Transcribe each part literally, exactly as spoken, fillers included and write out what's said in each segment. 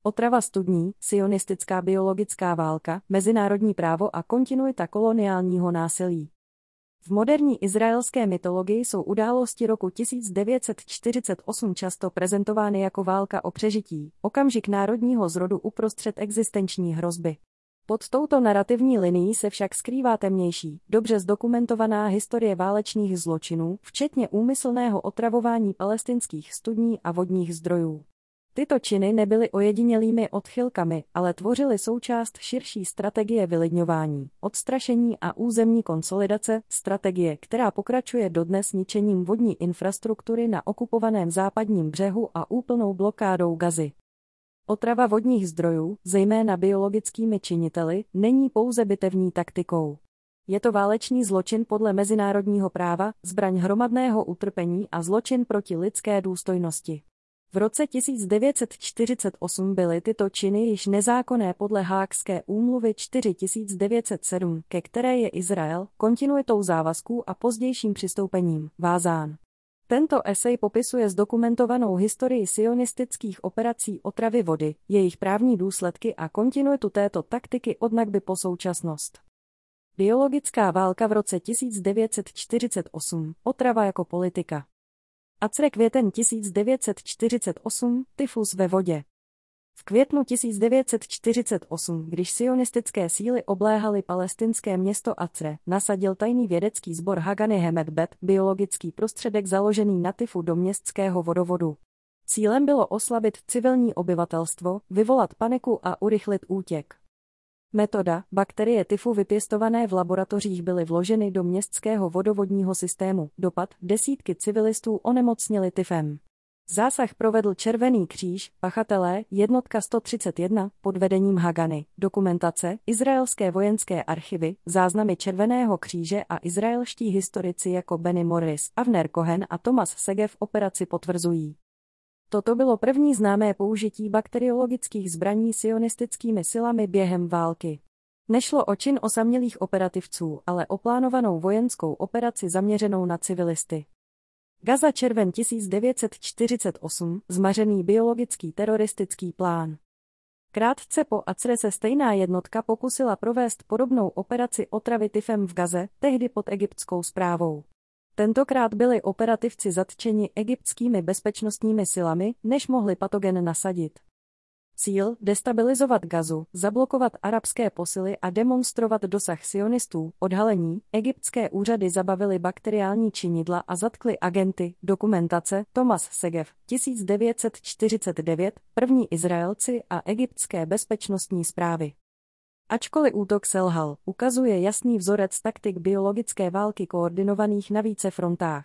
Otrava studní, sionistická biologická válka, mezinárodní právo a kontinuita koloniálního násilí. V moderní izraelské mytologii jsou události roku tisíc devět set čtyřicet osm často prezentovány jako válka o přežití, okamžik národního zrodu uprostřed existenční hrozby. Pod touto narrativní linií se však skrývá temnější, dobře zdokumentovaná historie válečných zločinů, včetně úmyslného otravování palestinských studní a vodních zdrojů. Tyto činy nebyly ojedinělými odchylkami, ale tvořily součást širší strategie vylidňování, odstrašení a územní konsolidace, strategie, která pokračuje dodnes ničením vodní infrastruktury na okupovaném západním břehu a úplnou blokádou Gazy. Otrava vodních zdrojů, zejména biologickými činiteli, není pouze bitevní taktikou. Je to válečný zločin podle mezinárodního práva, zbraň hromadného utrpení a zločin proti lidské důstojnosti. V roce tisíc devět set čtyřicet osm byly tyto činy již nezákonné podle Haagské úmluvy čtyři tisíce devět set sedm, ke které je Izrael, kontinuitou závazků a pozdějším přistoupením, vázán. Tento esej popisuje zdokumentovanou historii sionistických operací otravy vody, jejich právní důsledky a kontinuitu této taktiky od Nakby po současnost. Biologická válka v roce tisíc devět set čtyřicet osm, otrava jako politika. Acre květen tisíc devět set čtyřicet osm, tyfus ve vodě. V květnu tisíc devět set čtyřicet osm, když sionistické síly obléhaly palestinské město Acre, nasadil tajný vědecký sbor Hagany Hemedbet, biologický prostředek založený na tyfu do městského vodovodu. Cílem bylo oslabit civilní obyvatelstvo, vyvolat paniku a urychlit útěk. Metoda, bakterie tyfu vypěstované v laboratořích byly vloženy do městského vodovodního systému. Dopad, desítky civilistů onemocněli tyfem. Zásah provedl Červený kříž, pachatelé, jednotka sto třicet jedna, pod vedením Hagany, dokumentace, izraelské vojenské archivy, záznamy Červeného kříže a izraelští historici jako Benny Morris, Avner Cohen a Thomas Segev operaci potvrzují. Toto bylo první známé použití bakteriologických zbraní sionistickými silami během války. Nešlo o čin osamělých operativců, ale o plánovanou vojenskou operaci zaměřenou na civilisty. Gaza červen tisíc devět set čtyřicet osm, zmařený biologický teroristický plán. Krátce po Acre se stejná jednotka pokusila provést podobnou operaci otravy tyfem v Gaze, tehdy pod egyptskou správou. Tentokrát byli operativci zatčeni egyptskými bezpečnostními silami, než mohli patogen nasadit. Cíl, destabilizovat Gazu, zablokovat arabské posily a demonstrovat dosah sionistů, odhalení, egyptské úřady zabavily bakteriální činidla a zatkly agenty, dokumentace, Thomas Segev, tisíc devět set čtyřicet devět, první Izraelci a egyptské bezpečnostní zprávy. Ačkoliv útok selhal, ukazuje jasný vzorec taktik biologické války koordinovaných na více frontách.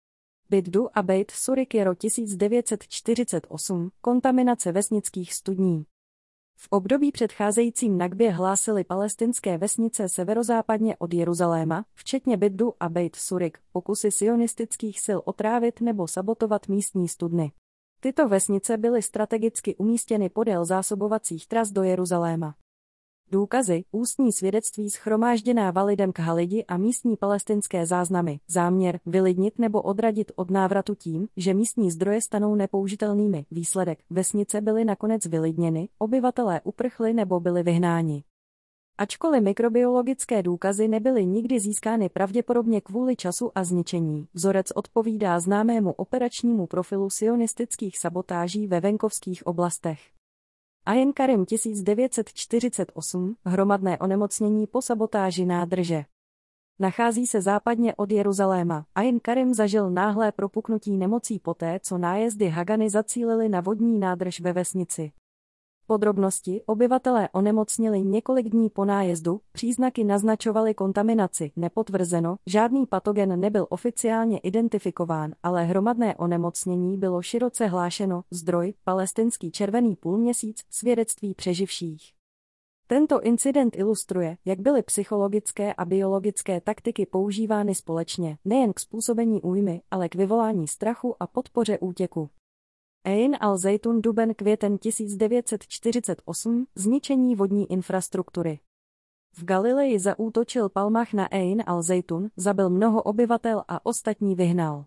Biddu a Beit Surik jaro tisíc devět set čtyřicet osm, kontaminace vesnických studní. V období předcházejícím Nakbě hlásily palestinské vesnice severozápadně od Jeruzaléma, včetně Biddu a Beit Surik, pokusy sionistických sil otrávit nebo sabotovat místní studny. Tyto vesnice byly strategicky umístěny podél zásobovacích tras do Jeruzaléma. Důkazy, ústní svědectví shromážděná Walidem Khalidi a místní palestinské záznamy, záměr, vylidnit nebo odradit od návratu tím, že místní zdroje stanou nepoužitelnými, výsledek, vesnice byly nakonec vylidněny, obyvatelé uprchli nebo byli vyhnáni. Ačkoliv mikrobiologické důkazy nebyly nikdy získány pravděpodobně kvůli času a zničení, vzorec odpovídá známému operačnímu profilu sionistických sabotáží ve venkovských oblastech. Ain Karim tisíc devět set čtyřicet osm, hromadné onemocnění po sabotáži nádrže. Nachází se západně od Jeruzaléma. Ain Karim zažil náhlé propuknutí nemocí poté, co nájezdy Hagany zacílily na vodní nádrž ve vesnici. Podrobnosti, obyvatelé onemocněli několik dní po nájezdu, příznaky naznačovaly kontaminaci, nepotvrzeno, žádný patogen nebyl oficiálně identifikován, ale hromadné onemocnění bylo široce hlášeno, zdroj, palestinský červený půlměsíc, svědectví přeživších. Tento incident ilustruje, jak byly psychologické a biologické taktiky používány společně, nejen k způsobení újmy, ale k vyvolání strachu a podpoře útěku. Ein al-Zejtun duben květen tisíc devět set čtyřicet osm, zničení vodní infrastruktury. V Galileji zaútočil Palmach na Ein al-Zejtun, zabil mnoho obyvatel a ostatní vyhnal.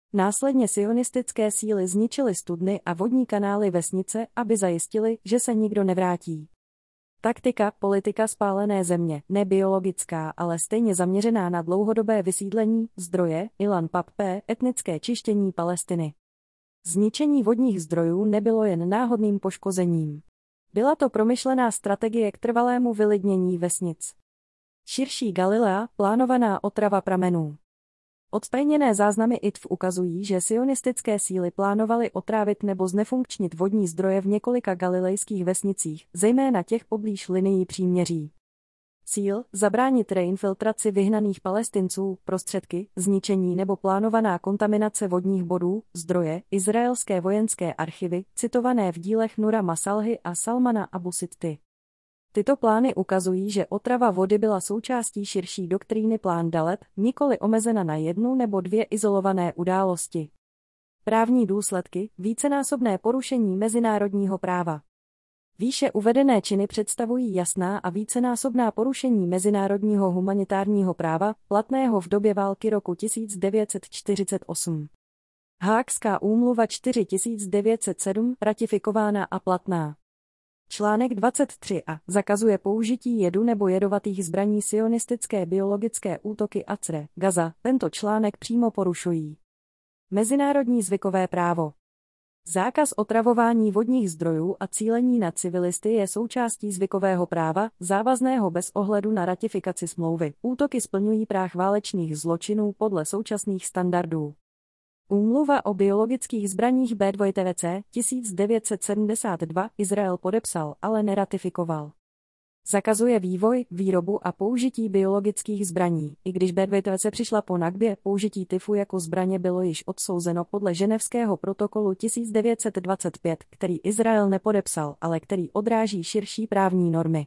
Následně sionistické síly zničily studny a vodní kanály vesnice, aby zajistili, že se nikdo nevrátí. Taktika, politika spálené země, ne biologická, ale stejně zaměřená na dlouhodobé vysídlení, zdroje, Ilan Pappé, etnické čištění Palestiny. Zničení vodních zdrojů nebylo jen náhodným poškozením. Byla to promyšlená strategie k trvalému vylidnění vesnic. Širší Galilea, plánovaná otrava pramenů. Odtajněné záznamy I T F ukazují, že sionistické síly plánovaly otrávit nebo znefunkčnit vodní zdroje v několika galilejských vesnicích, zejména těch poblíž linií příměří. Cíl – zabránit reinfiltraci vyhnaných Palestinců, prostředky, zničení nebo plánovaná kontaminace vodních bodů, zdroje, izraelské vojenské archivy, citované v dílech Nura Masalhy a Salmana Abu Sitty. Tyto plány ukazují, že otrava vody byla součástí širší doktríny Plán Dalet, nikoli omezena na jednu nebo dvě izolované události. Právní důsledky, vícenásobné porušení mezinárodního práva. Výše uvedené činy představují jasná a vícenásobná porušení mezinárodního humanitárního práva, platného v době války roku tisíc devět set čtyřicet osm. Haagská úmluva čtyři tisíce devět set sedm, ratifikována a platná. Článek dvacet tři a zakazuje použití jedu nebo jedovatých zbraní. Sionistické biologické útoky A C R E, Gaza, tento článek přímo porušují mezinárodní zvykové právo. Zákaz otravování vodních zdrojů a cílení na civilisty je součástí zvykového práva, závazného bez ohledu na ratifikaci smlouvy. Útoky splňují práh válečných zločinů podle současných standardů. Úmluva o biologických zbraních B dva C tisíc devět set sedmdesát dva Izrael podepsal, ale neratifikoval. Zakazuje vývoj, výrobu a použití biologických zbraní, i když B dva C přišla po Nakbě, použití tyfu jako zbraně bylo již odsouzeno podle Ženevského protokolu tisíc devět set dvacet pět, který Izrael nepodepsal, ale který odráží širší právní normy.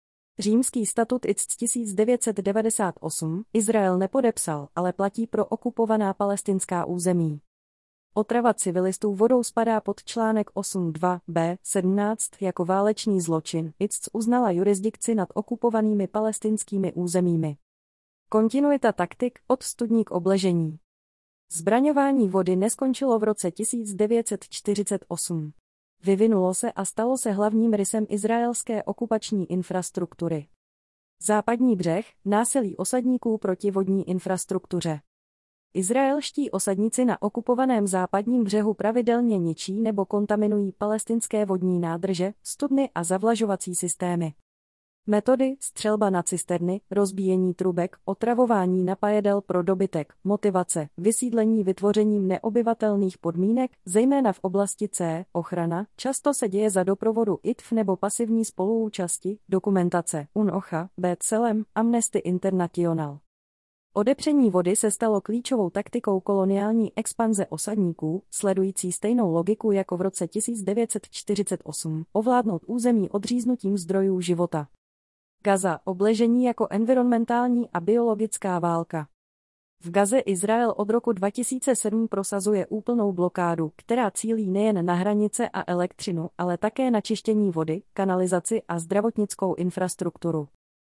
Římský statut I C C tisíc devět set devadesát osm Izrael nepodepsal, ale platí pro okupovaná palestinská území. Otrava civilistů vodou spadá pod článek osm dva b sedmnáct jako válečný zločin. I C C uznala jurisdikci nad okupovanými palestinskými územími. Kontinuita taktik od studní k obležení. Zbraňování vody neskončilo v roce tisíc devět set čtyřicet osm. Vyvinulo se a stalo se hlavním rysem izraelské okupační infrastruktury. Západní břeh, násilí osadníků proti vodní infrastruktuře. Izraelští osadníci na okupovaném západním břehu pravidelně ničí nebo kontaminují palestinské vodní nádrže, studny a zavlažovací systémy. Metody, střelba na cisterny, rozbíjení trubek, otravování napajedel pro dobytek, motivace, vysídlení vytvořením neobyvatelných podmínek, zejména v oblasti C, ochrana, často se děje za doprovodu I T F nebo pasivní spoluúčasti, dokumentace, UNOCHA, B'Tselem, Amnesty International. Odepření vody se stalo klíčovou taktikou koloniální expanze osadníků, sledující stejnou logiku jako v roce tisíc devět set čtyřicet osm, ovládnout území odříznutím zdrojů života. Gaza, obležení jako environmentální a biologická válka. V Gaze Izrael od roku dva tisíce sedm prosazuje úplnou blokádu, která cílí nejen na hranice a elektřinu, ale také na čištění vody, kanalizaci a zdravotnickou infrastrukturu.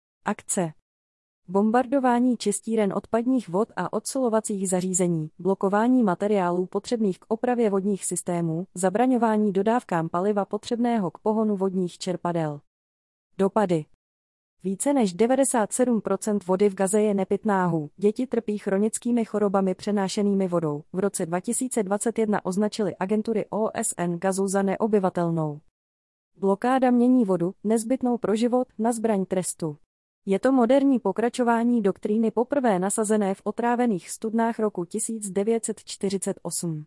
Akce. Bombardování čistíren odpadních vod a odsolovacích zařízení, blokování materiálů potřebných k opravě vodních systémů, zabraňování dodávkám paliva potřebného k pohonu vodních čerpadel. Dopady. Více než devadesát sedm procent vody v Gaze je nepitná. Děti trpí chronickými chorobami přenášenými vodou. V roce dva tisíce dvacet jedna označily agentury O S N Gazu za neobyvatelnou. Blokáda mění vodu, nezbytnou pro život, na zbraň trestu. Je to moderní pokračování doktríny poprvé nasazené v otrávených studnách roku tisíc devět set čtyřicet osm.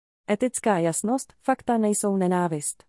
Etická jasnost, fakta nejsou nenávist.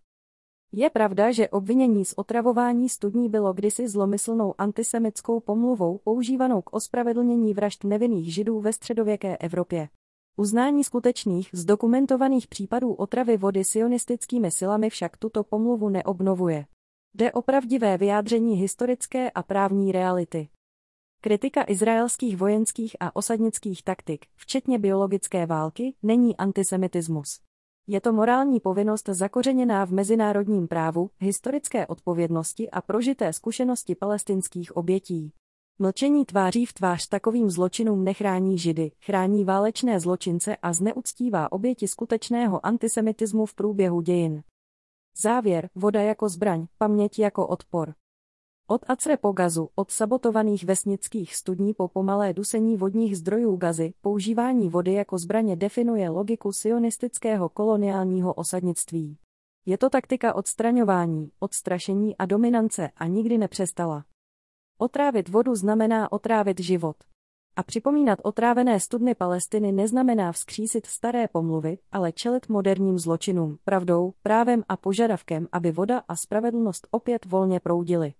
Je pravda, že obvinění z otravování studní bylo kdysi zlomyslnou antisemitskou pomluvou používanou k ospravedlnění vražd nevinných Židů ve středověké Evropě. Uznání skutečných, zdokumentovaných případů otravy vody sionistickými silami však tuto pomluvu neobnovuje. Jde o pravdivé vyjádření historické a právní reality. Kritika izraelských vojenských a osadnických taktik, včetně biologické války, není antisemitismus. Je to morální povinnost zakořeněná v mezinárodním právu, historické odpovědnosti a prožité zkušenosti palestinských obětí. Mlčení tváří v tvář takovým zločinům nechrání Židy, chrání válečné zločince a zneuctívá oběti skutečného antisemitismu v průběhu dějin. Závěr, voda jako zbraň, paměť jako odpor. Od Acre po Gazu, od sabotovaných vesnických studní po pomalé dusení vodních zdrojů Gazy, používání vody jako zbraně definuje logiku sionistického koloniálního osadnictví. Je to taktika odstraňování, odstrašení a dominance a nikdy nepřestala. Otrávit vodu znamená otrávit život. A připomínat otrávené studny Palestiny neznamená vzkřísit staré pomluvy, ale čelit moderním zločinům, pravdou, právem a požadavkem, aby voda a spravedlnost opět volně proudily.